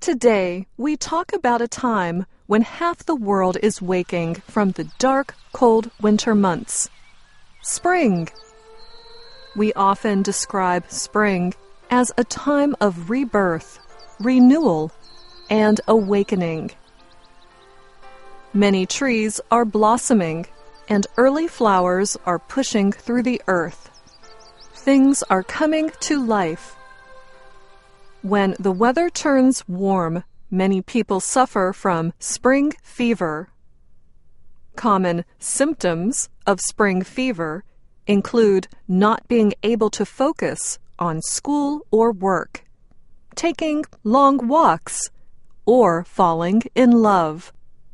Today, we talk about a time when half the world is waking from the dark, cold winter months. Spring. We often describe spring as a time of rebirth, renewal, and awakening. Many trees are blossoming, and early flowers are pushing through the earth. Things are coming to life. When the weather turns warm, many people suffer from spring fever. Common symptoms of spring fever include not being able to focus on school or work, taking long walks, or falling in love.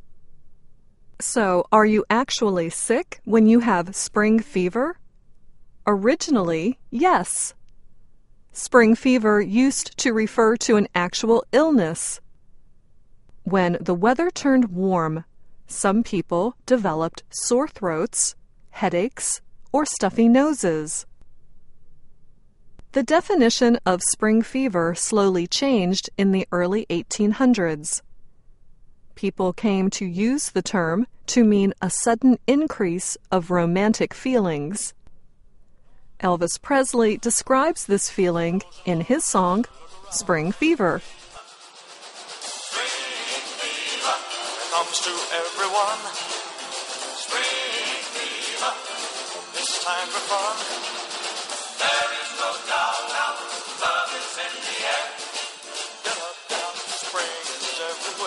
So, are you actually sick when you have spring fever? Originally, yes. Spring fever used to refer to an actual illness. When the weather turned warm, some people developed sore throats, headaches, or stuffy noses. The definition of spring fever slowly changed in the early 1800s. People came to use the term to mean a sudden increase of romantic feelings. Elvis Presley describes this feeling in his song, Spring Fever. Spring fever comes to everyone. Spring fever, it's time for fun. There is no doubt now, love is in the air. Get up, spring is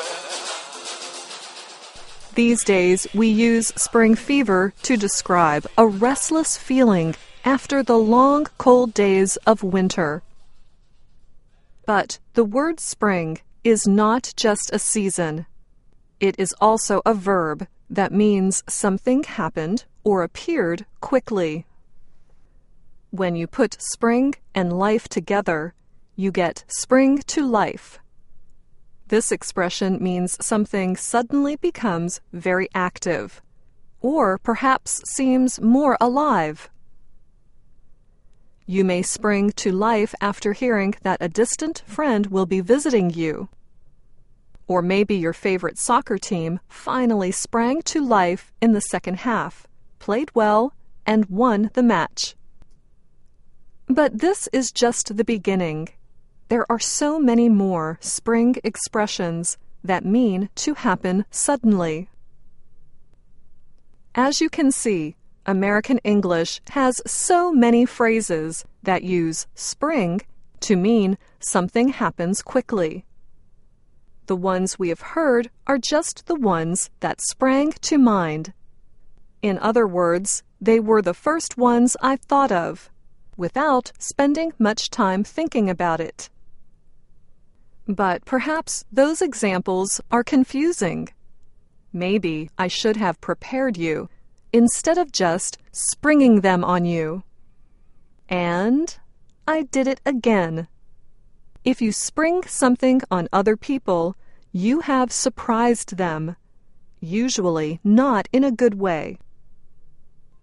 everywhere. These days, we use spring fever to describe a restless feeling after the long, cold days of winter. But the word spring is not just a season. It is also a verb that means something happened or appeared quickly. When you put spring and life together, you get spring to life. This expression means something suddenly becomes very active, or perhaps seems more alive. You may spring to life after hearing that a distant friend will be visiting you. Or maybe your favorite soccer team finally sprang to life in the second half, played well, and won the match. But this is just the beginning. There are so many more spring expressions that mean to happen suddenly. As you can see, American English has so many phrases that use spring to mean something happens quickly. The ones we have heard are just the ones that sprang to mind. In other words, they were the first ones I thought of, without spending much time thinking about it. But perhaps those examples are confusing. Maybe I should have prepared you instead of just springing them on you. And I did it again. If you spring something on other people, you have surprised them, usually not in a good way.